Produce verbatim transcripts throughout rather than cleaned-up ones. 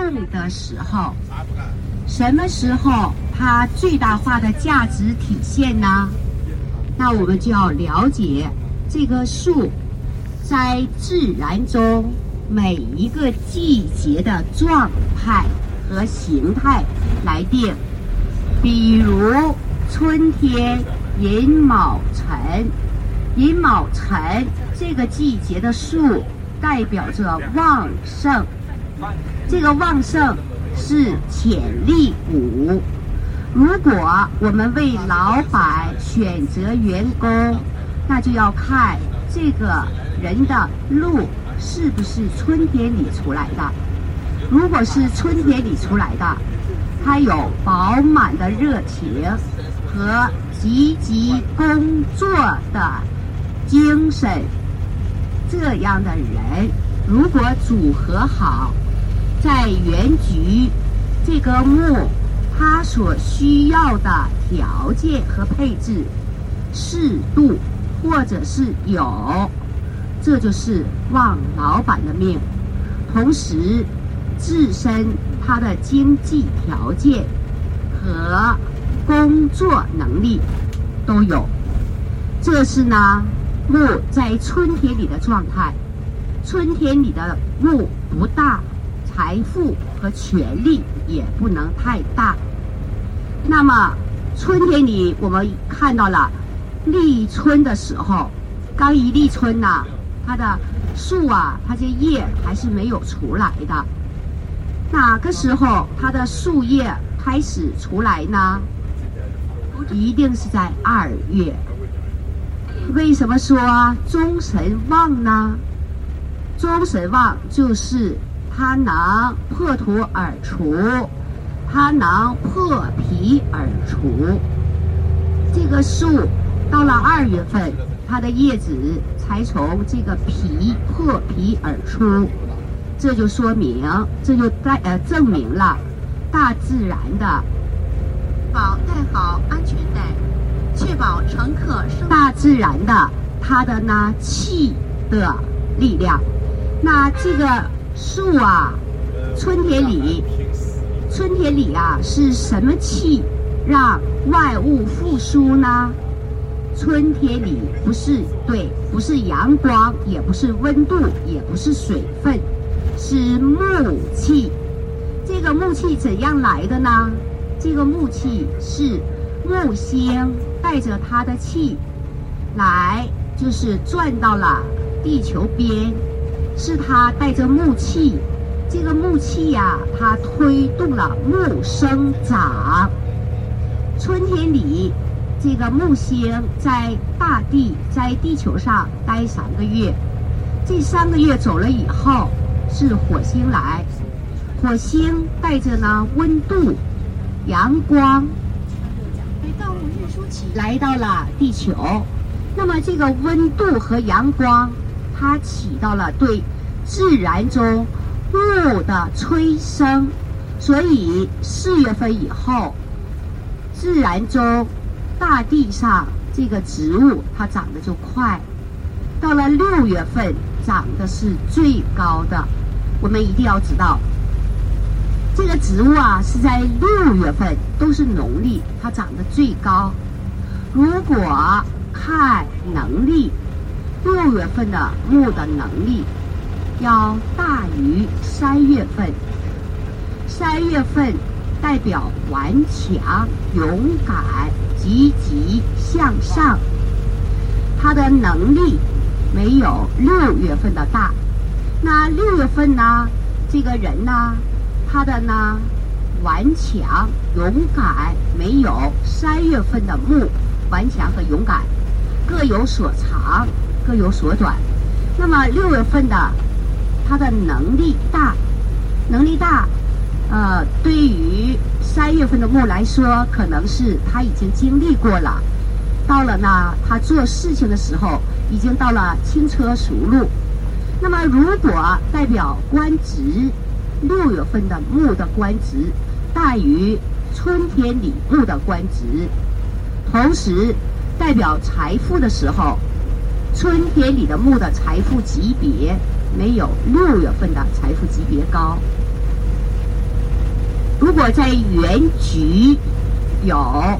用的时候，什么时候它最大化的价值体现呢？那我们就要了解这个树在自然中每一个季节的状态和形态来定。比如春天寅卯辰，寅卯辰这个季节的树代表着旺盛，这个旺盛是潜力股。如果我们为老板选择员工，那就要看这个人的路是不是春天里出来的。如果是春天里出来的，他有饱满的热情和积极工作的精神，这样的人如果组合好，在原局这个木它所需要的条件和配置适度或者是有，这就是旺老板的命。同时自身他的经济条件和工作能力都有，这是呢木在春天里的状态。春天里的木不大，财富和权力也不能太大。那么春天里我们看到了立春的时候，刚一立春呢、啊，它的树啊，它这叶还是没有出来的。哪个时候它的树叶开始出来呢？一定是在二月。为什么说中神旺呢？中神旺就是它能破土而出，它能破皮而出。这个树到了二月份，它的叶子才从这个皮破皮而出，这就说明，这就带呃证明了大自然的保带好安全带，确保乘客生大自然的它的呢气的力量。那这个树啊，春天里，春天里啊是什么气让万物复苏呢？春天里不是对，不是阳光，也不是温度，也不是水分，是木气。这个木气怎样来的呢？这个木气是木星带着它的气来，就是转到了地球边，是它带着木气。这个木气呀、啊，它推动了木生长。春天里，这个木星在大地，在地球上待三个月。这三个月走了以后，是火星来。火星带着呢温度、阳光， 来到日出起来到了地球。那么这个温度和阳光，它起到了对自然中物的催生，所以四月份以后，自然中大地上这个植物它长得就快，到了六月份长得是最高的。我们一定要知道，这个植物啊是在六月份，都是农历，它长得最高。如果看能力，六月份的木的能力要大于三月份。三月份代表顽强、勇敢、积极向上，它的能力没有六月份的大。那六月份呢，这个人呢，他的呢顽强、勇敢没有三月份的木顽强和勇敢，各有所长，各有所短。那么六月份的他的能力大，能力大，呃，对于三月份的木来说，可能是他已经经历过了，到了呢，他做事情的时候已经到了轻车熟路。那么如果代表官职，六月份的木的官职大于春天里木的官职，同时代表财富的时候，春天里的木的财富级别没有六月份的财富级别高。 果在原局有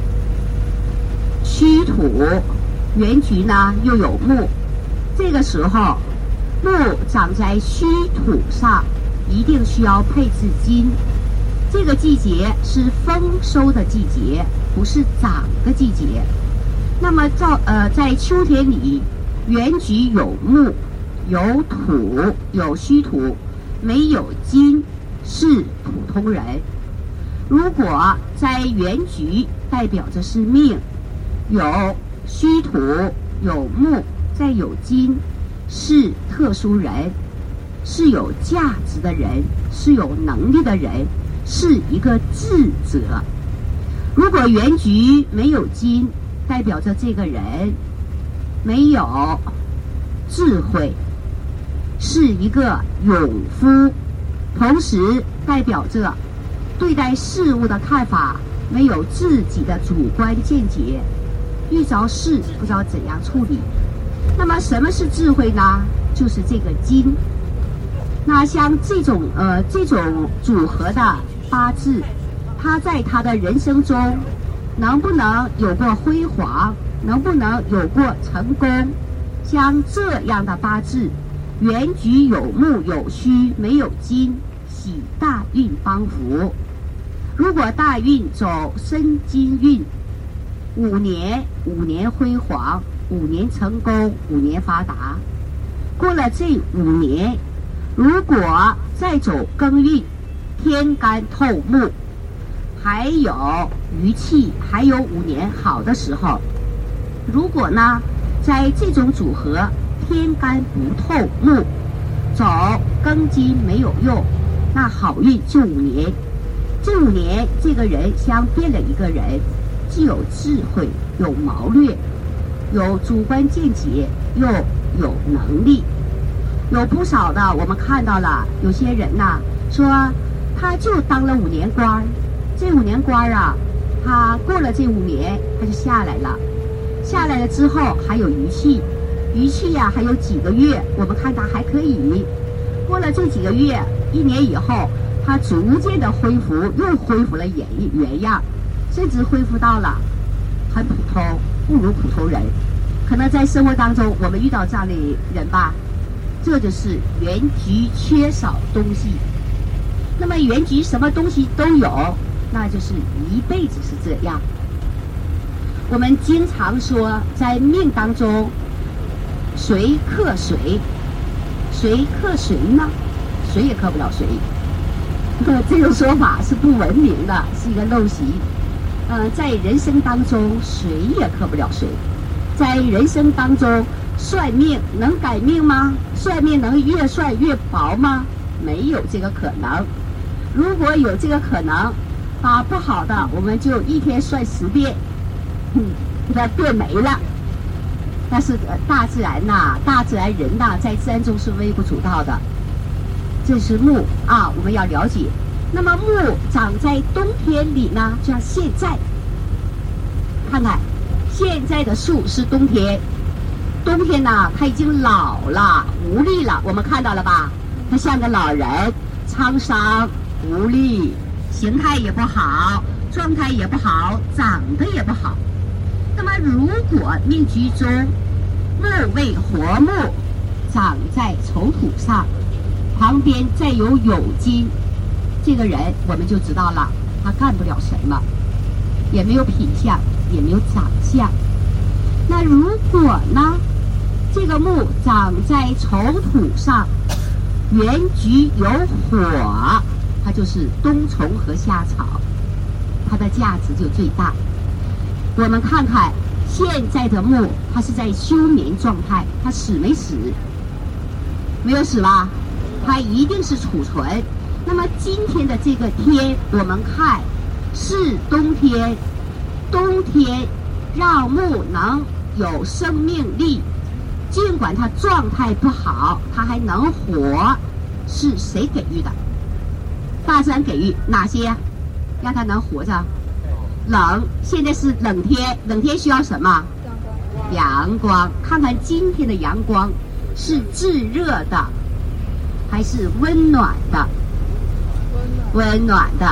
虚土，原局呢又有木，这个时候木长在虚土上，一定需要配置金。这个季节是丰收的季节，不是长的季节。那么照呃在秋天里，原局有木，有土，有虚土，没有金，是普通人。如果在原局代表着是命，有虚土，有木，再有金，是特殊人，是有价值的人，是有能力的人，是一个智者。如果原局没有金，代表着这个人没有智慧，是一个勇夫，同时代表着对待事物的看法没有自己的主观见解，遇着事不知道怎样处理。那么什么是智慧呢？就是这个金。那像这种呃这种组合的八字，他在他的人生中能不能有过辉煌，能不能有过成功，像这样的八字，原局有木有虚没有金，喜大运帮扶。如果大运走申金运，五年五年辉煌，五年成功，五年发达。过了这五年，如果再走庚运，天干透木，还有余气，还有五年好的时候。如果呢在这种组合天干不透木，走庚金没有用，那好运就五年。这五年这个人像变了一个人，既有智慧，有谋略，有主观见解，又有能力。有不少的我们看到了，有些人呐、啊、说他就当了五年官，这五年官啊，他过了这五年他就下来了，下来了之后还有余气，余气呀、啊、还有几个月，我们看他还可以。过了这几个月，一年以后，他逐渐的恢复，又恢复了原原样，甚至恢复到了很普通，不如普通人。可能在生活当中我们遇到这样的人吧，这就是原局缺少东西。那么原局什么东西都有，那就是一辈子是这样。我们经常说在命当中谁克谁，谁克谁呢？谁也克不了谁。这种说法是不文明的，是一个陋习。呃，在人生当中谁也克不了谁。在人生当中算命能改命吗？算命能越算越薄吗？没有这个可能。如果有这个可能，把不好的我们就一天算十遍，嗯，给它变没了。但是大自然呐、啊，大自然人呐、啊，在自然中是微不足道的。这是木啊，我们要了解。那么木长在冬天里呢，就像现在，看看现在的树是冬天，冬天呢，它已经老了，无力了。我们看到了吧？它像个老人，沧桑无力，形态也不好，状态也不好，长得也不好。那么如果命局中木为活木，长在丑土上，旁边再有酉金，这个人我们就知道了，他干不了什么，也没有品相，也没有长相。那如果呢，这个木长在丑土上，原局有火，它就是冬虫和夏草，它的价值就最大。我们看看现在的木，它是在休眠状态，它死没死？没有死吧？它一定是储存。那么今天的这个天，我们看是冬天，冬天让木能有生命力，尽管它状态不好，它还能活，是谁给予的？大自然给予。哪些让它能活着？冷，现在是冷天，冷天需要什么？阳光。看看今天的阳光是炙热的还是温暖的？温暖的。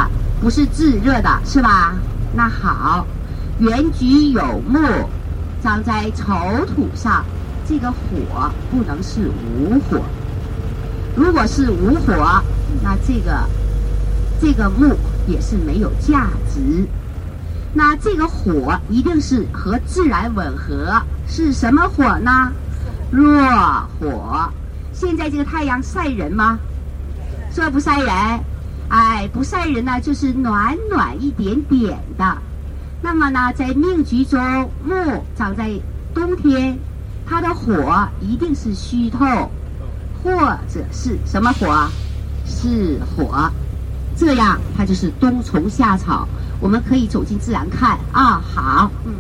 不是炙热的，是吧？那好，原菊有木，长在丑土上，这个火不能是无火。如果是无火，那这个这个木也是没有价值。那这个火一定是和自然吻合，是什么火呢？弱火。现在这个太阳晒人吗？说不晒人，哎，不晒人呢，就是暖暖一点点的。那么呢，在命局中，木长在冬天，它的火一定是虚透，或者是什么火？是火。这样它就是冬虫夏草。我们可以走进自然看啊。好，嗯，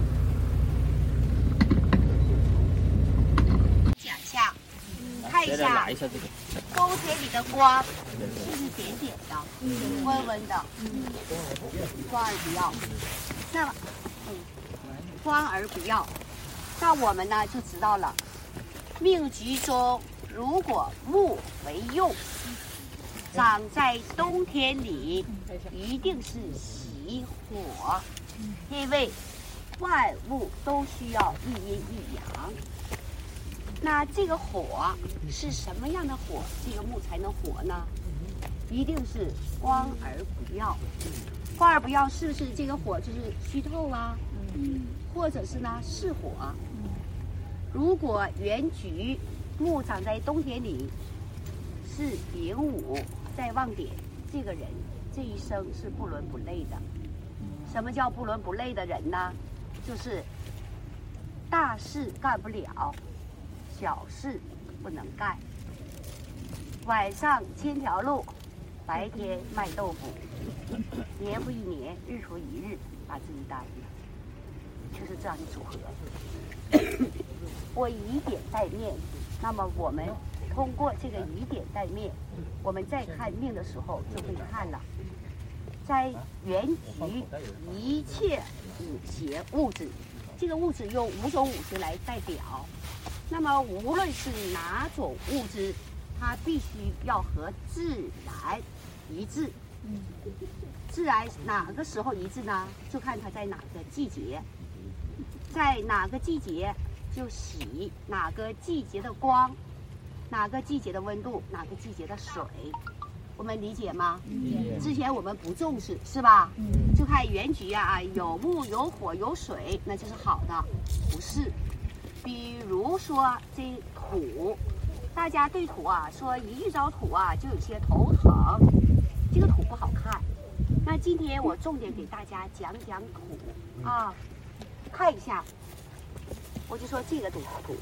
讲一下，看一下冬天里的光，是不是点点的，温温的，光而不要。那么，嗯，光而不要，那我们呢就知道了，命局中如果木为用，长在冬天里，一定是喜火，因为万物都需要一阴一阳。那这个火是什么样的火，这个木才能活呢？一定是光而不要。光而不要，是不是这个火就是虚透啊？嗯，或者是呢是火？如果原局木长在冬天里是丙午在旺点，这个人这一生是不伦不类的。什么叫不伦不类的人呢？就是大事干不了，小事不能干。晚上牵条路，白天卖豆腐，年复一年，日复一日，把自己耽了，就是这样的组合。我以点带面，那么我们通过这个以点带面，我们再看命的时候就会看了，在原局一切五邪物质，这个物质用五种五行来代表。那么无论是哪种物质，它必须要和自然一致。自然哪个时候一致呢？就看它在哪个季节，在哪个季节就喜哪个季节的光，哪个季节的温度，哪个季节的水。我们理解吗？嗯、之前我们不重视，是吧？嗯、就看原局啊，有木有火有水，那就是好的。不是，比如说这土，大家对土啊说一遇着土啊就有些头疼，这个土不好看。那今天我重点给大家讲讲土啊，看一下，我就说这个土土。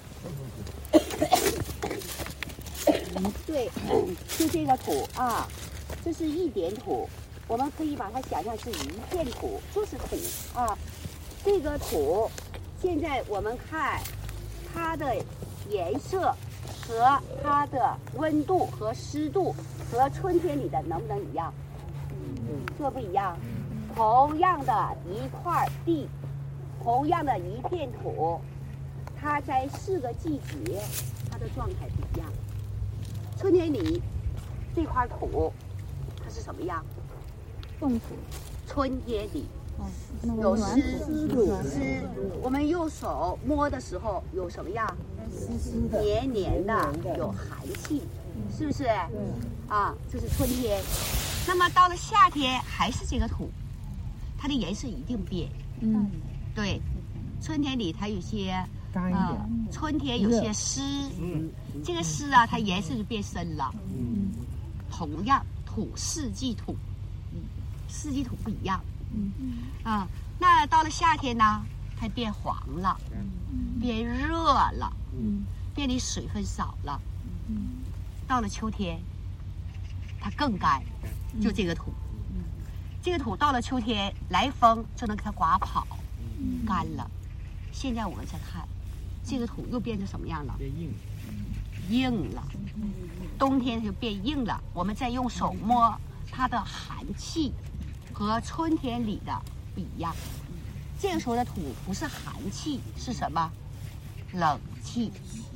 对，就这个土啊，这是一点土，我们可以把它想象是一片土，就是土啊。这个土，现在我们看它的颜色和它的温度和湿度和春天里的能不能一样？嗯，这不一样。同样的一块地，同样的一片土，它在四个季节，它的状态不一样。春天里这块土它是什么样？ 冻土。 春天里有湿湿，我们用手摸的时候有什么样？ 湿湿的， 黏黏的，有寒气，是不是？啊，这是春天。那么到了夏天还是这个土，它的颜色一定变。嗯，对，春天里它有些干一点、呃，春天有些湿，嗯，这个湿啊，它颜色就变深了。嗯，同样土四季土，四季土不一样。嗯啊，那到了夏天呢，它变黄了，变热了，嗯，变得水分少了。嗯，到了秋天，它更干，就这个土。嗯，这个土到了秋天来风就能给它刮跑，干了。现在我们再看，这个土又变成什么样了？变硬，硬了。冬天就变硬了。我们再用手摸它的寒气，和春天里的不一样。这个时候的土不是寒气，是什么？冷气。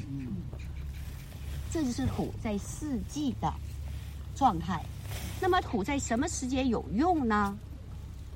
这就是土在四季的状态。那么土在什么时节有用呢？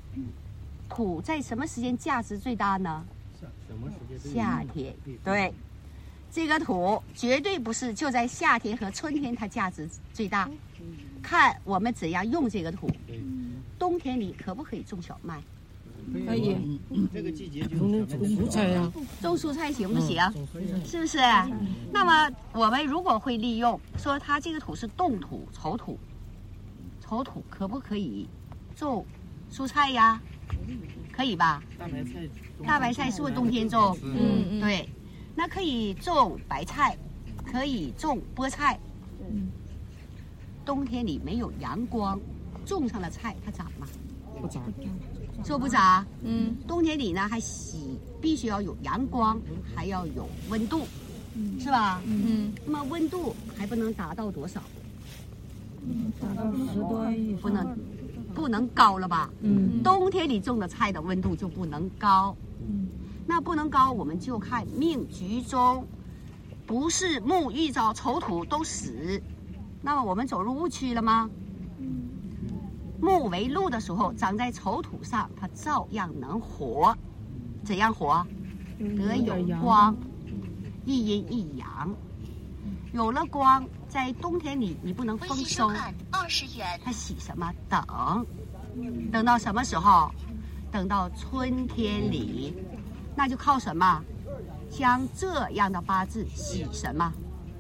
土在什么时间价值最大呢？ 什么时间？ 夏天。对，这个土绝对不是就在夏天和春天它价值最大，看我们怎样用这个土。冬天里可不可以种小麦？ 可以。 这个季节就种蔬菜呀， 种蔬菜行不行？是不是？那么我们如果会利用，说它这个土是冻土、丑土，丑土可不可以种蔬菜呀？可以吧？ 大白菜， 大白菜是不是冬天种？ 嗯嗯。 对，那可以种白菜，可以种菠菜。 嗯。 冬天里没有阳光，种上了菜它长吗？ 不长。 说不长。 嗯。 冬天里呢还喜必须要有阳光，还要有温度，是吧？ 嗯。 那么温度还不能达到多少？ 达到十多以上。 不能，不能高了吧？ 嗯。 冬天里种的菜的温度就不能高。 嗯。 那不能高，我们就看命局中，不是木遇着丑土都死，那么我们走入误区了吗？木为禄的时候，长在丑土上，它照样能活。怎样活？得有光，一阴一阳。有了光，在冬天里你不能丰收， 二十元。 它喜什么？等，等到什么时候？等到春天里，那就靠什么？将这样的八字喜什么？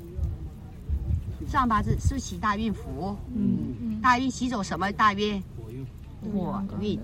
上八字是不是喜大运符？ 嗯。 大运喜走什么大运？ 火运。 火运。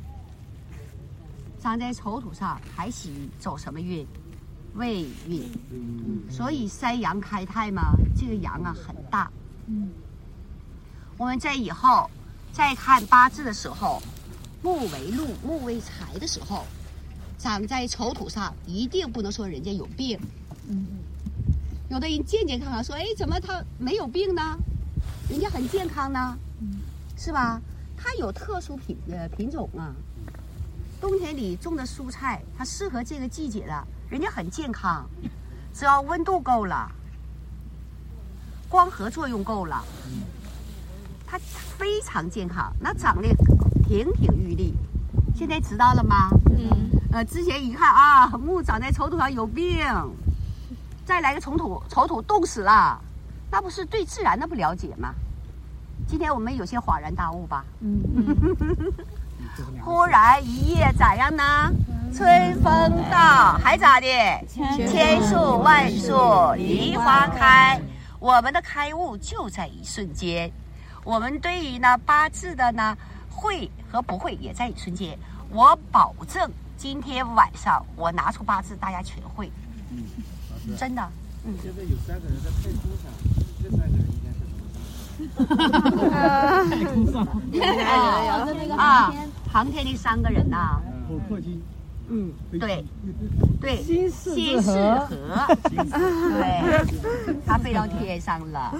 长在丑土上还喜走什么运？未运。所以三阳开泰嘛，这个阳啊很大。 嗯。 我们在以后再看八字的时候，木为禄，木为财的时候，长在丑土上，一定不能说人家有病。 嗯。 有的人健健康康说，哎，怎么他没有病呢？人家很健康呢， 嗯、 是吧？它有特殊品呃品种啊。冬天里种的蔬菜，它适合这个季节的，人家很健康，只要温度够了，光合作用够了，它非常健康，那长得亭亭玉立。现在知道了吗？ 嗯。 呃，之前一看啊，木长在丑土上有病。再来个丑土，丑土冻死了，那不是对自然的不了解吗？今天我们有些恍然大悟吧。 嗯嗯。 忽然一夜咋样呢？春风到，还咋的？千树万树梨花开。我们的开悟就在一瞬间。我们对于呢八字的呢会和不会也在一瞬间。我保证今天晚上我拿出八字，大家全会。 嗯。 真的，嗯。 现在有三个人在太空上，这三个人应该是太空上。 有啊，航天的三个人呐。 火破金。 嗯，对，对， 心心适合，对，他飞到天上了。